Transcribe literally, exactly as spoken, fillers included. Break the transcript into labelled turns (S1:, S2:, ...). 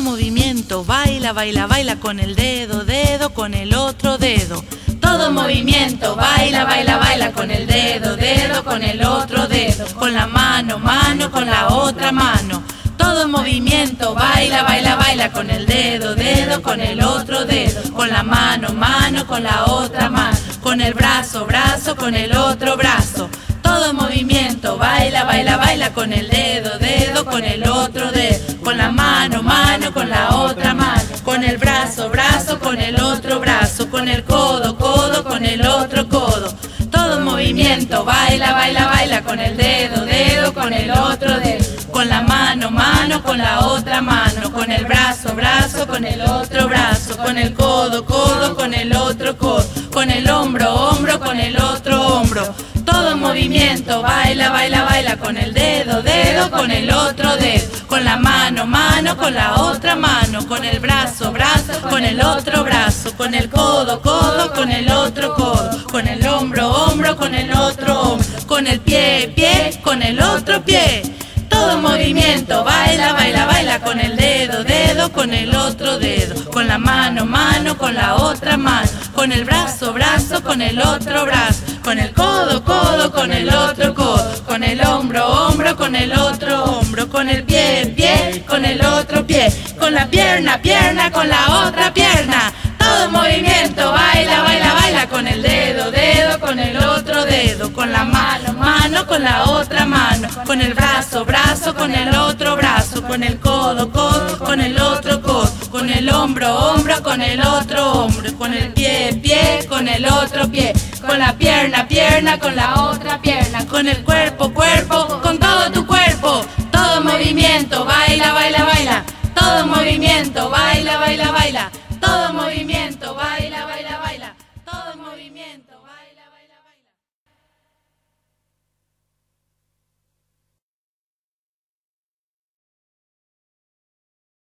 S1: movimiento, baila, baila, baila con el dedo, dedo, con el otro dedo. Todo movimiento, baila, baila, baila con el dedo, dedo, con el otro dedo. Con la mano, mano, con la otra mano. Todo movimiento, baila, baila, baila con el dedo, dedo, con el otro dedo. Con la mano, mano, con la otra mano. Con el brazo, brazo, con el otro brazo. Todo movimiento, baila, baila, baila con el dedo, dedo, con el otro dedo. Con la mano, mano, con la otra mano. Con el brazo, brazo, con el otro brazo. Con el codo, codo, con el otro codo. Todo movimiento, baila, baila, baila con el dedo, dedo, con el otro dedo. Con la mano, mano, con la otra mano. Con el brazo, brazo, con el otro brazo. Con el codo, codo, con el otro codo. Con el hombro, hombro, con el otro hombro. Todo movimiento, baila, baila, baila con el dedo, dedo, con el otro dedo. Con la mano, mano, con la otra mano. Con el brazo, brazo, con el otro brazo. Con el codo, codo, con el otro codo. Con el hombro, hombro, con el otro hombro. Con el pie, pie, con el otro pie. Todo movimiento, baila, baila, baila con el dedo, dedo, con el otro dedo. Con la mano, mano, con la otra mano. Con el brazo, brazo, con el otro brazo. Con el codo, codo, con el otro codo. Con el hombro, hombro, con el otro hombro. Con el pie, pie, con el otro pie. Con la pierna, pierna, con la otra pierna. Todo movimiento, baila, baila, baila con el dedo, dedo, con el otro dedo. Con la mano, mano, con la otra mano. Con el brazo, brazo, con el otro brazo. Con el codo, codo, con el otro codo. Con el hombro, hombro, con el otro hombro. Con el pie, pie, con el otro pie. Con la pierna, pierna, con la otra pierna. Con el cuerpo, cuerpo, con todo tu cuerpo. Todo movimiento, baila, baila, baila. Todo movimiento, baila, baila, baila.